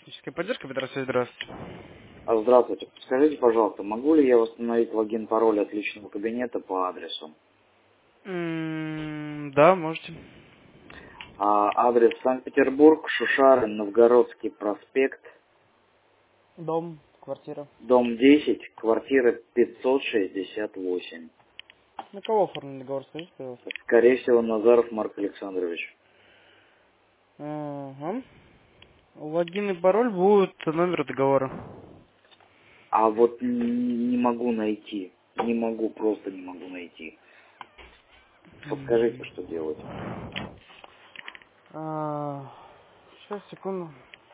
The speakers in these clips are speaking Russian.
Техническая поддержка, здравствуйте. Здравствуйте. Скажите, пожалуйста, могу ли я восстановить логин-пароль от личного кабинета по адресу? Да, можете. Адрес Санкт-Петербург, Шушары, Новгородский проспект, Дом, квартира. дом 10, квартира 568. На кого оформлен договор, скажите, пожалуйста? Скорее всего, Назаров Марк Александрович. Ага. Логин и пароль будут номер договора. А вот не могу найти. Просто не могу найти. Подскажите, что делать. Сейчас, секунду.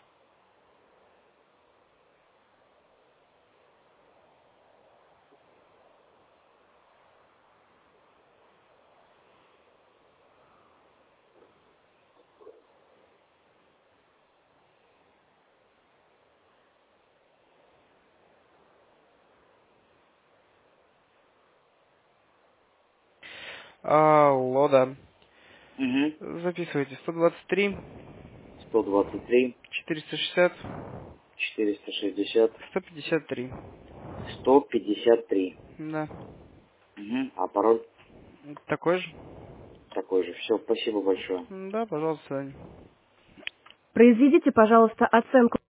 Алло, да. Угу. Записывайте. 123, 123, 460, 460, 153. 153. Да. Угу. А пароль Такой же? такой же. Все, спасибо большое. Да, пожалуйста. Произведите, пожалуйста, оценку